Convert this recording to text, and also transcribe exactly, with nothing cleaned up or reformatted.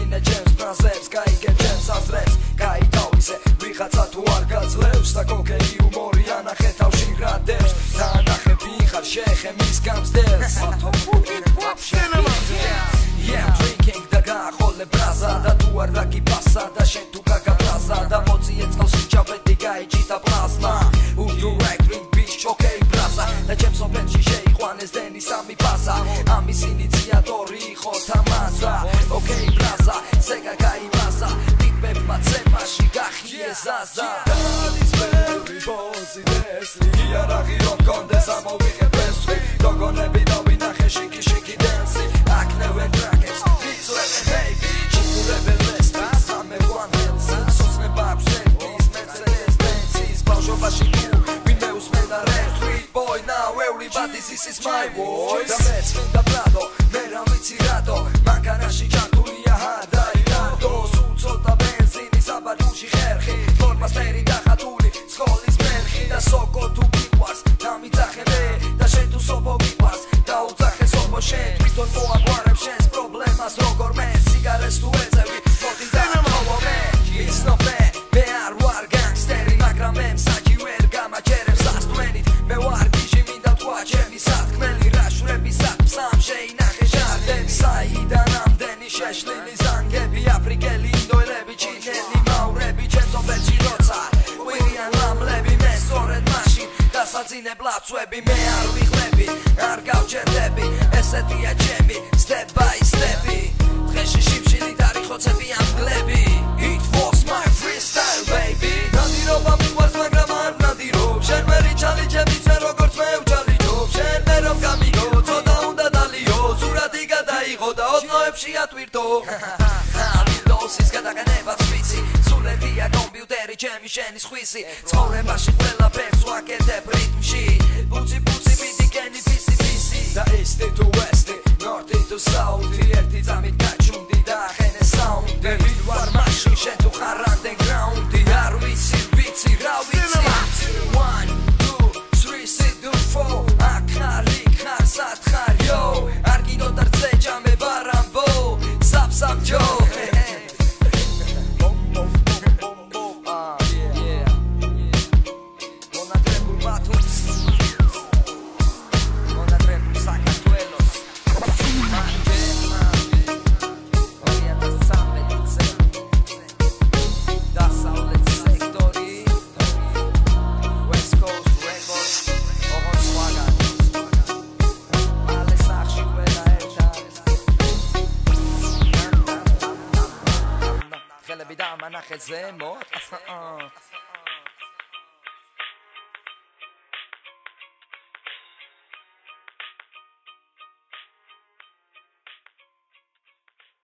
გაიჩინე ჩემს ფრაზებს, გაიგებ ჩემს აზრებს, გაითავისე ვიღაცა თუ არ გაძლევს და გოგელი უმორი ანახე თავში რადევს და ანახები ხარ შეხე მის გამსდელს Yeah, I'm drinking და გაახოლე ბრაზა და თუ არ დაგიფასა და შენ თუ გაგაბრაზა და მოწიე წყალში ჩავედი გაიჭიტა პლაზმა უდო რეგრინგ ბიჩ ოკეი ბრაზა და ჩემს ოფენში შეიყვანეს დენი სამი ფაზა ამის ინიციატორი იყო თამაზა ოკეი ბრაზა ზეგა გაიმაზა ტიპებმა ცემაში გახიე ზაზა დადის ბევრი ბოზი დესლი იარაღი რომ კონდეს ამოვიღებ ესვი გოგონები დავინახე შიკი შიკი დენსი აკნევენ ტრაკებს ვიწვევენ ჰეი ბიჩ ურებენ ლესპის ხამე ვან ჰელსი სოცნება აქვს ერთის მერცედეს ბენცის ბავშვობაში თუ ვინმე უსმენდა rap street boy now everybody this is my voice და მეც მინდა ბრადო მე რა ვიცი რატო მანქანაში ჩართულია ჰარდა ირადო სულ ცოტა ბენზინი საბადუში ხერხი ფორმასტერი და ხათული სკოლის მერხი და სოკო თუ გიყვარს დამიძახე მე და შენ თუ სოფო გიყვარს დაუძახე სოფო შენ თვითონ მოაგვარებ შენს პრობლემას როგორ მე სიგარეს თუ ეწევი მოდი დაამოვო მე It's not fair მე არ ვარ განგსტერი მაგრამ მე მსაჯი ვერ გამაჯერებს ასტვენით მე ვარ გიჟი მინდა თქვა ჩემი სათქმელი რაშვრები სათმსამ შეინახე ჟარდენი საიდან ამდენი შეშლილი ზანგები აფრიკელი ინდოელები ჩინელი მავრები ჩემს ოფენში როცა ყვირიან ლამლები მე სწორედ მაშინ დასაძინებ ლაცვები მე არ ვიღლები არ გავჯერდები ესეთია ჩემი step by step-ი დღეში შიმშილი დარიხოცები ამგლები It was my freestyle baby ნადირობა მიყვარს მაგრამ არ ნადირობ შენ ვერი ჩალიჯებიცე როგორც მე ვჩალიჯობ შენ მე რომ გამიგო ცოტა უნდა დალიო სურათი გადაიღო და ოდნოებში ატვირთო Windows-ის გადაგანებაც ვიცი სულეთია კომპიუტერი ჩემი შენის ხვისი ცხოვრებაში ყველაფერს ვაკეთებ რიტმში ბუცი ბუცი მიდი გენი ფისი ფისი და ისტი თუ ვესტი ნორდი თუ საუთი ერთი წამით გაჩუნდი და ახენე საუნდი ვინ ვარ მაშინ შენ თუ ხარ underground-ი არ ვიცი ვიცი რა ვიცი one two three sit do four აქ ხარ იქ ხარ სად ხარ yo არ გინდო და რწე ჯამე ვარამბო საპ საპ ჯო خلي بدعم انا خزامات